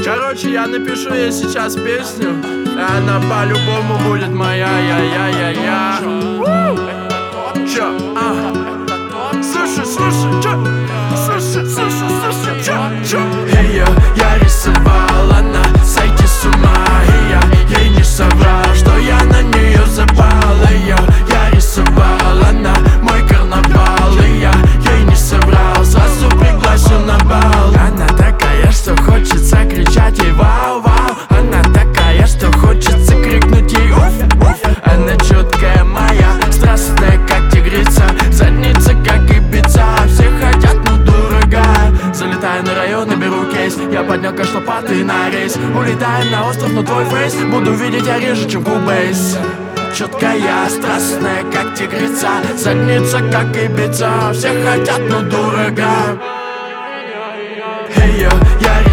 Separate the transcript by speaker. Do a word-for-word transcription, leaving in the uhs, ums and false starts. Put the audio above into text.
Speaker 1: Короче, я напишу ей сейчас песню, и она по-любому будет моя, я-я-я-я. Чё? А? Слушай, слушай, чё? Слушай, слушай, слушай, чё? Чё? Ее я рисовал, она сойти с ума, и я ей не соврал, что я на нее запал. Ее я рисовал, она мой карнавал, и я ей не соврал, сразу пригласил на бал. Она такая, что хочется кричать ей вау-вау. Она такая, что хочется крикнуть ей уф-уф. Она чуткая моя, страстная как тигрица, задница как Ибица. Все хотят, ну дорогая. Залетаю на район и беру кейс, я поднял кэш лопаты на рейс. Улетаем на остров, но твой фейс буду видеть я реже, чем кубейс. Чуткая, страстная как тигрица, задница как Ибица. Все хотят, но дорогая. Ее я